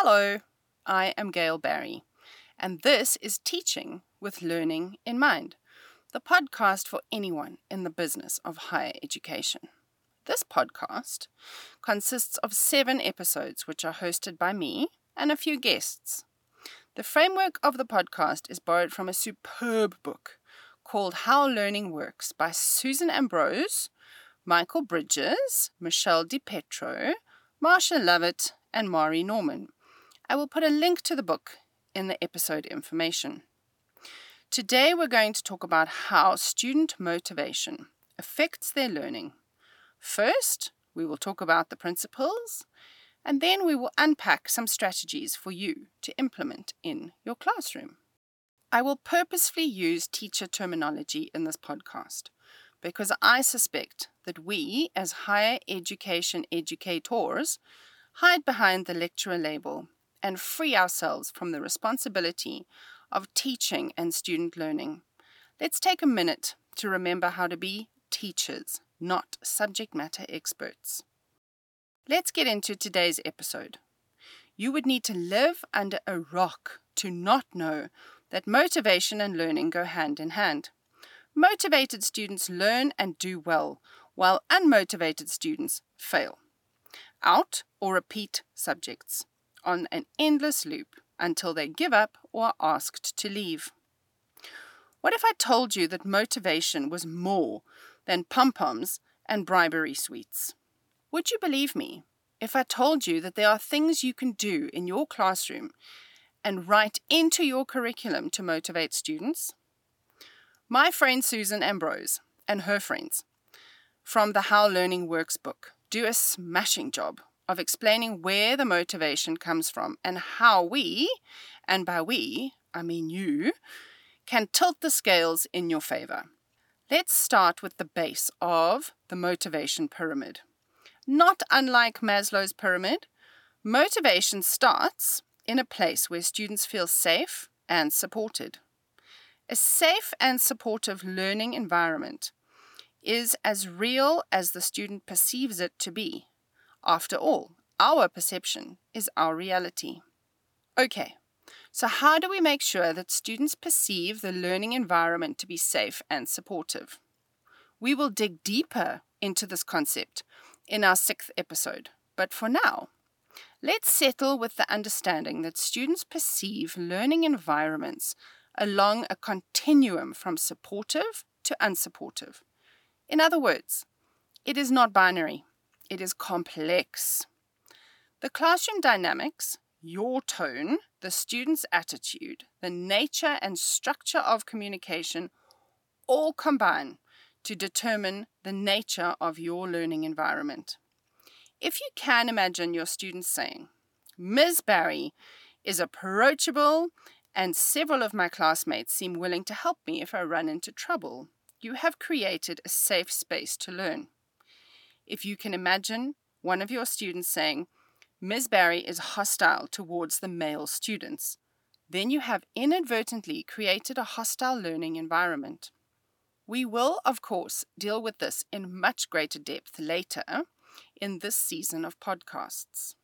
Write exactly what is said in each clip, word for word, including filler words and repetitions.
Hello, I am Gail Barry, and this is Teaching with Learning in Mind, the podcast for anyone in the business of higher education. This podcast consists of seven episodes which are hosted by me and a few guests. The framework of the podcast is borrowed from a superb book called How Learning Works by Susan Ambrose, Michael Bridges, Michelle DiPietro, Marsha Lovett, and Mari Norman. I will put a link to the book in the episode information. Today we're going to talk about how student motivation affects their learning. First, we will talk about the principles, and then we will unpack some strategies for you to implement in your classroom. I will purposefully use teacher terminology in this podcast because I suspect that we, as higher education educators, hide behind the lecturer label and free ourselves from the responsibility of teaching and student learning. Let's take a minute to remember how to be teachers, not subject matter experts. Let's get into today's episode. You would need to live under a rock to not know that motivation and learning go hand in hand. Motivated students learn and do well, while unmotivated students fail. Out or repeat subjects on an endless loop until they give up or are asked to leave. What if I told you that motivation was more than pom-poms and bribery sweets? Would you believe me if I told you that there are things you can do in your classroom and write into your curriculum to motivate students? My friend Susan Ambrose and her friends from the How Learning Works book do a smashing job of explaining where the motivation comes from and how we, and by we, I mean you, can tilt the scales in your favor. Let's start with the base of the motivation pyramid. Not unlike Maslow's pyramid, motivation starts in a place where students feel safe and supported. A safe and supportive learning environment is as real as the student perceives it to be. After all, our perception is our reality. Okay, so how do we make sure that students perceive the learning environment to be safe and supportive? We will dig deeper into this concept in our sixth episode, but for now, let's settle with the understanding that students perceive learning environments along a continuum from supportive to unsupportive. In other words, it is not binary. It is complex. The classroom dynamics, your tone, the student's attitude, the nature and structure of communication all combine to determine the nature of your learning environment. If you can imagine your students saying, Miz Barry is approachable and several of my classmates seem willing to help me if I run into trouble, you have created a safe space to learn. If you can imagine one of your students saying, Miz Barry is hostile towards the male students, then you have inadvertently created a hostile learning environment. We will, of course, deal with this in much greater depth later in this season of podcasts.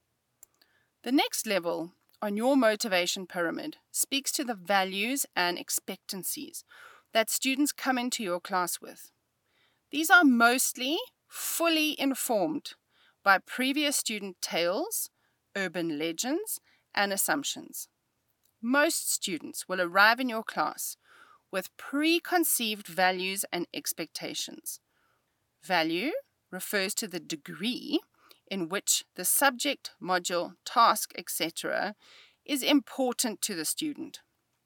The next level on your motivation pyramid speaks to the values and expectancies that students come into your class with. These are mostly fully informed by previous student tales, urban legends, and assumptions. Most students will arrive in your class with preconceived values and expectations. Value refers to the degree in which the subject, module, task, et cetera is important to the student.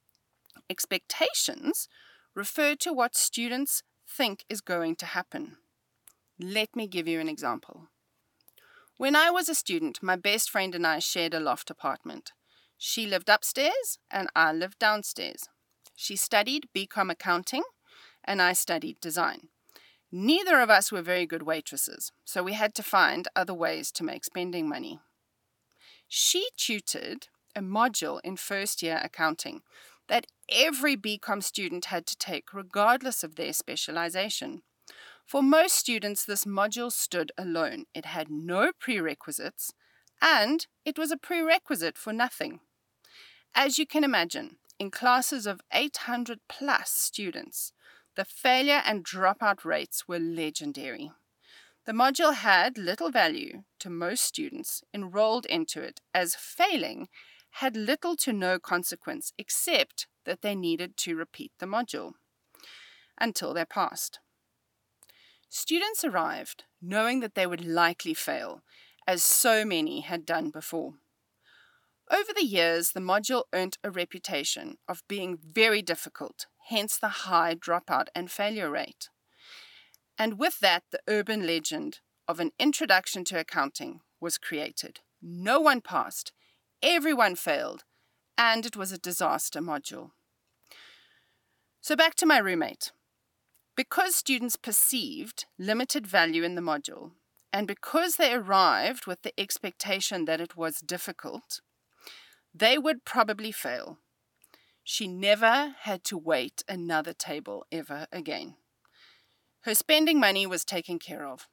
Expectations refer to what students think is going to happen. Let me give you an example. When I was a student, my best friend and I shared a loft apartment. She lived upstairs and I lived downstairs. She studied B Com accounting and I studied design. Neither of us were very good waitresses, so we had to find other ways to make spending money. She tutored a module in first year accounting that every B Com student had to take regardless of their specialization. For most students, this module stood alone. It had no prerequisites, and it was a prerequisite for nothing. As you can imagine, in classes of eight hundred plus students, the failure and dropout rates were legendary. The module had little value to most students enrolled into it, as failing had little to no consequence except that they needed to repeat the module until they passed. Students arrived knowing that they would likely fail, as so many had done before. Over the years, the module earned a reputation of being very difficult, hence the high dropout and failure rate. And with that, the urban legend of an introduction to accounting was created. No one passed, everyone failed, and it was a disaster module. So back to my roommate. Because students perceived limited value in the module, and because they arrived with the expectation that it was difficult, they would probably fail. She never had to wait another table ever again. Her spending money was taken care of.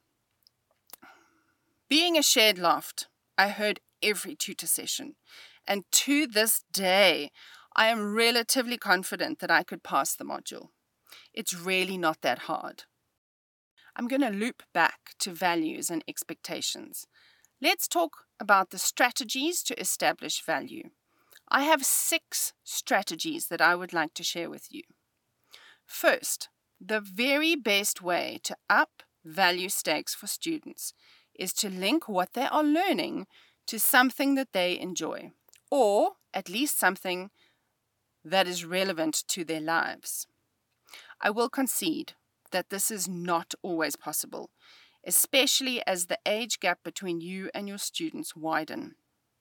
Being a shared loft, I heard every tutor session, and to this day, I am relatively confident that I could pass the module. It's really not that hard. I'm going to loop back to values and expectations. Let's talk about the strategies to establish value. I have six strategies that I would like to share with you. First, the very best way to up value stakes for students is to link what they are learning to something that they enjoy, or at least something that is relevant to their lives. I will concede that this is not always possible, especially as the age gap between you and your students widen.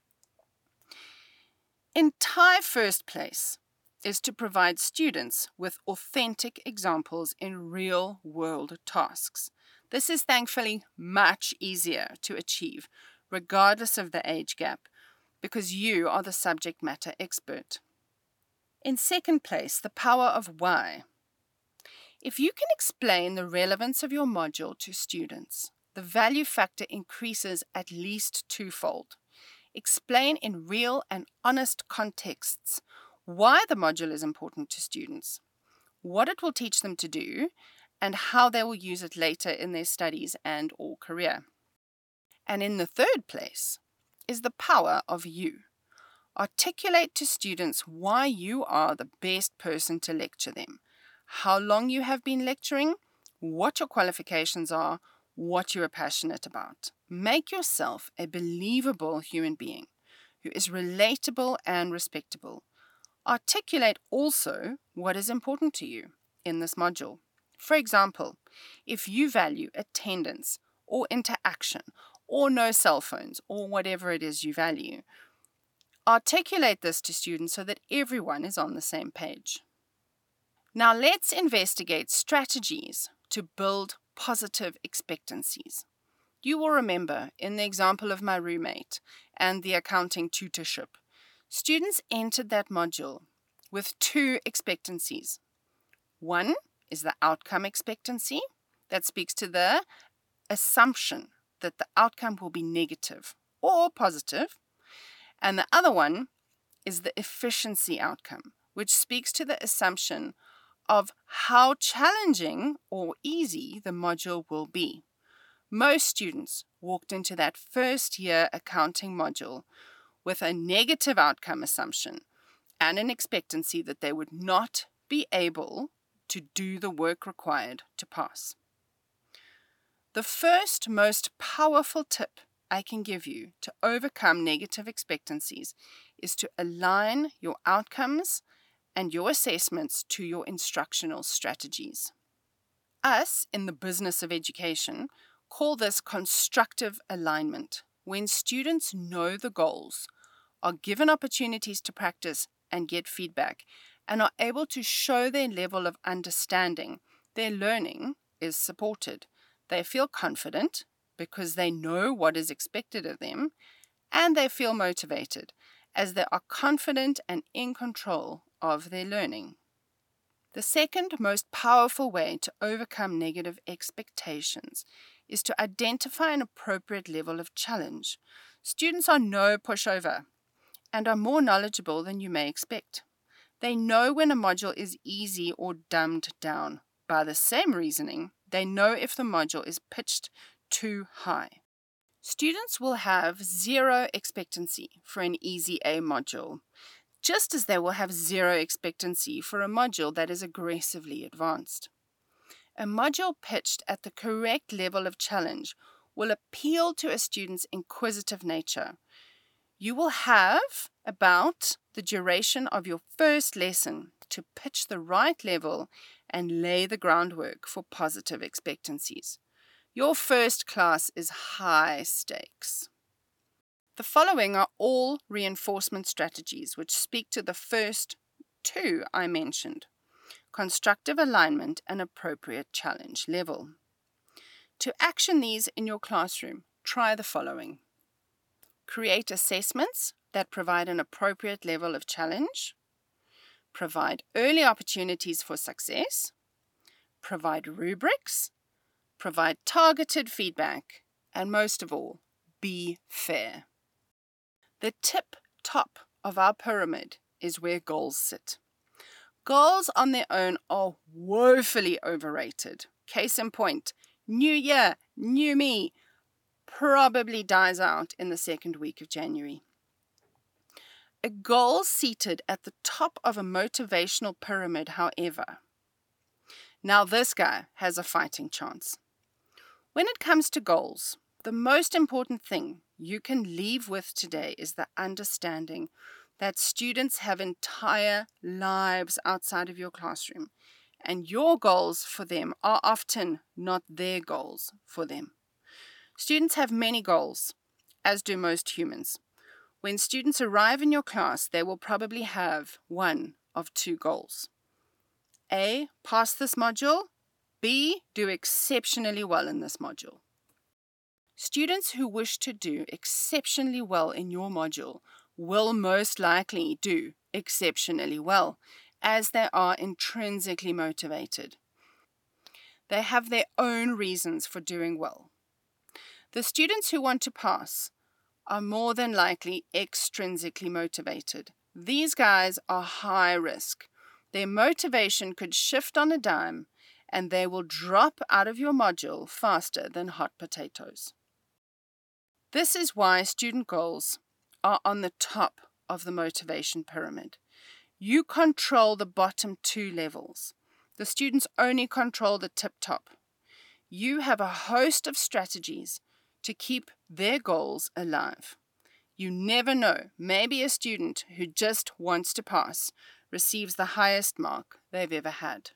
In Thai first place is to provide students with authentic examples in real-world tasks. This is thankfully much easier to achieve, regardless of the age gap, because you are the subject matter expert. In second place, the power of why. If you can explain the relevance of your module to students, the value factor increases at least twofold. Explain in real and honest contexts why the module is important to students, what it will teach them to do, and how they will use it later in their studies and or career. And in the third place is the power of you. Articulate to students why you are the best person to lecture them, how long you have been lecturing, what your qualifications are, what you are passionate about. Make yourself a believable human being who is relatable and respectable. Articulate also what is important to you in this module. For example, if you value attendance or interaction or no cell phones or whatever it is you value, articulate this to students so that everyone is on the same page. Now let's investigate strategies to build positive expectancies. You will remember in the example of my roommate and the accounting tutorship, students entered that module with two expectancies. One is the outcome expectancy that speaks to the assumption that the outcome will be negative or positive. And the other one is the efficiency outcome, which speaks to the assumption of how challenging or easy the module will be. Most students walked into that first year accounting module with a negative outcome assumption and an expectancy that they would not be able to do the work required to pass. The first most powerful tip I can give you to overcome negative expectancies is to align your outcomes and your assessments to your instructional strategies. Us, in the business of education, call this constructive alignment, when students know the goals, are given opportunities to practice and get feedback, and are able to show their level of understanding. Their learning is supported. They feel confident because they know what is expected of them, and they feel motivated as they are confident and in control of their learning. The second most powerful way to overcome negative expectations is to identify an appropriate level of challenge. Students are no pushover and are more knowledgeable than you may expect. They know when a module is easy or dumbed down. By the same reasoning, they know if the module is pitched too high. Students will have zero expectancy for an easy A module, just as they will have zero expectancy for a module that is aggressively advanced. A module pitched at the correct level of challenge will appeal to a student's inquisitive nature. You will have about the duration of your first lesson to pitch the right level and lay the groundwork for positive expectancies. Your first class is high stakes. The following are all reinforcement strategies which speak to the first two I mentioned: constructive alignment and appropriate challenge level. To action these in your classroom, try the following. Create assessments that provide an appropriate level of challenge. Provide early opportunities for success. Provide rubrics. Provide targeted feedback. And most of all, be fair. The tip top of our pyramid is where goals sit. Goals on their own are woefully overrated. Case in point, new year, new me, probably dies out in the second week of January. A goal seated at the top of a motivational pyramid, however, now this guy has a fighting chance. When it comes to goals, the most important thing you can leave with today is the understanding that students have entire lives outside of your classroom, and your goals for them are often not their goals for them. Students have many goals, as do most humans. When students arrive in your class, they will probably have one of two goals. A, pass this module. B, do exceptionally well in this module. Students who wish to do exceptionally well in your module will most likely do exceptionally well, as they are intrinsically motivated. They have their own reasons for doing well. The students who want to pass are more than likely extrinsically motivated. These guys are high risk. Their motivation could shift on a dime, and they will drop out of your module faster than hot potatoes. This is why student goals are on the top of the motivation pyramid. You control the bottom two levels. The students only control the tip top. You have a host of strategies to keep their goals alive. You never know, maybe a student who just wants to pass receives the highest mark they've ever had.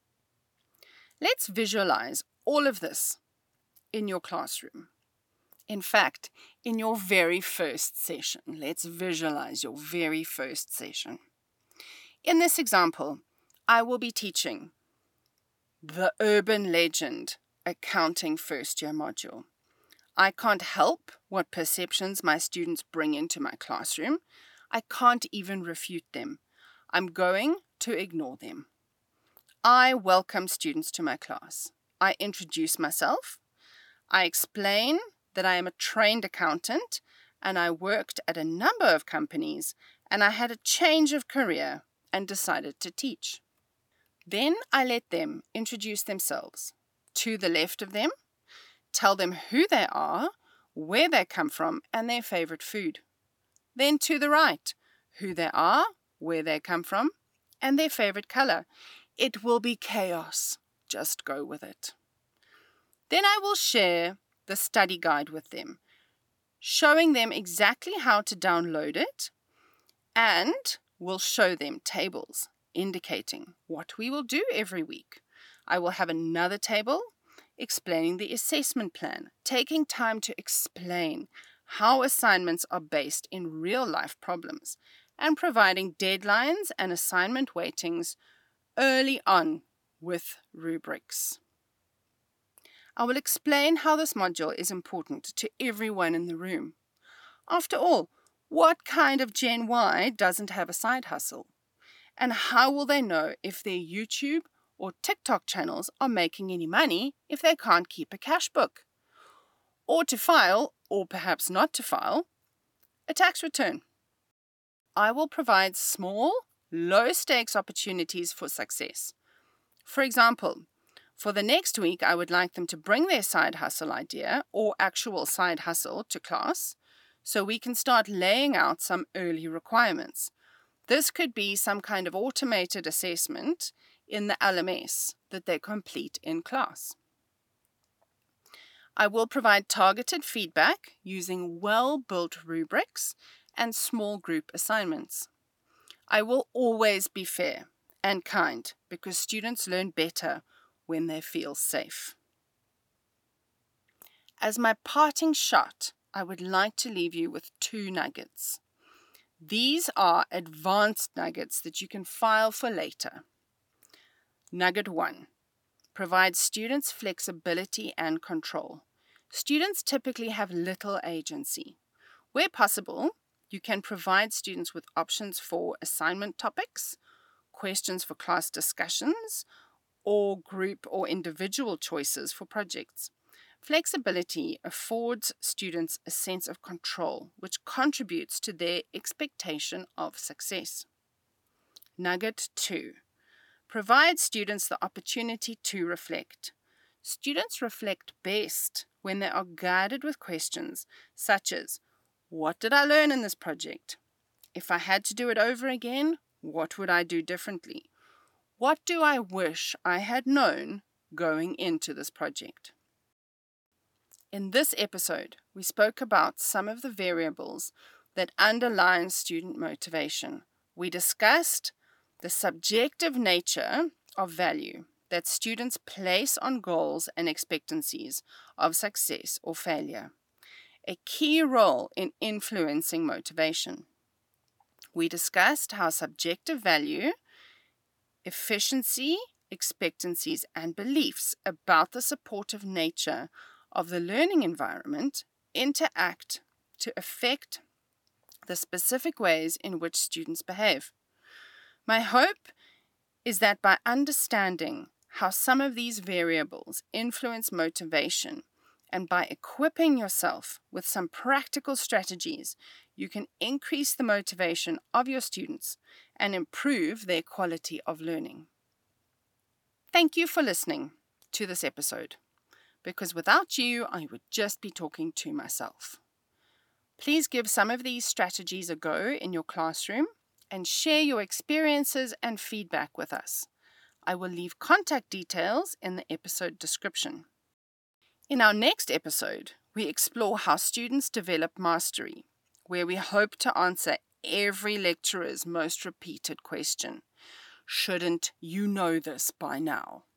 Let's visualize all of this in your classroom. In fact, in your very first session. Let's visualize your very first session. In this example, I will be teaching the urban legend accounting first year module. I can't help what perceptions my students bring into my classroom. I can't even refute them. I'm going to ignore them. I welcome students to my class. I introduce myself. I explain that I am a trained accountant and I worked at a number of companies and I had a change of career and decided to teach. Then I let them introduce themselves. To the left of them, tell them who they are, where they come from, and their favorite food. Then to the right, who they are, where they come from, and their favorite color. It will be chaos. Just go with it. Then I will share the study guide with them, showing them exactly how to download it, and will show them tables indicating what we will do every week. I will have another table explaining the assessment plan, taking time to explain how assignments are based in real-life problems, and providing deadlines and assignment weightings early on with rubrics. I will explain how this module is important to everyone in the room. After all, what kind of Gen Y doesn't have a side hustle? And how will they know if their YouTube or TikTok channels are making any money if they can't keep a cash book? Or to file, or perhaps not to file, a tax return. I will provide small, low-stakes opportunities for success. For example, for the next week, I would like them to bring their side hustle idea or actual side hustle to class so we can start laying out some early requirements. This could be some kind of automated assessment in the L M S that they complete in class. I will provide targeted feedback using well-built rubrics and small group assignments. I will always be fair and kind because students learn better when they feel safe. As my parting shot, I would like to leave you with two nuggets. These are advanced nuggets that you can file for later. Nugget one, provide students flexibility and control. Students typically have little agency. Where possible, you can provide students with options for assignment topics, questions for class discussions, or group or individual choices for projects. Flexibility affords students a sense of control, which contributes to their expectation of success. Nugget two. Provide students the opportunity to reflect. Students reflect best when they are guided with questions such as, what did I learn in this project? If I had to do it over again, what would I do differently? What do I wish I had known going into this project? In this episode, we spoke about some of the variables that underline student motivation. We discussed the subjective nature of value that students place on goals and expectancies of success or failure, a key role in influencing motivation. We discussed how subjective value, efficiency, expectancies, and beliefs about the supportive nature of the learning environment interact to affect the specific ways in which students behave. My hope is that by understanding how some of these variables influence motivation and by equipping yourself with some practical strategies, you can increase the motivation of your students and improve their quality of learning. Thank you for listening to this episode, because without you, I would just be talking to myself. Please give some of these strategies a go in your classroom and share your experiences and feedback with us. I will leave contact details in the episode description. In our next episode, we explore how students develop mastery, where we hope to answer every lecturer's most repeated question. Shouldn't you know this by now?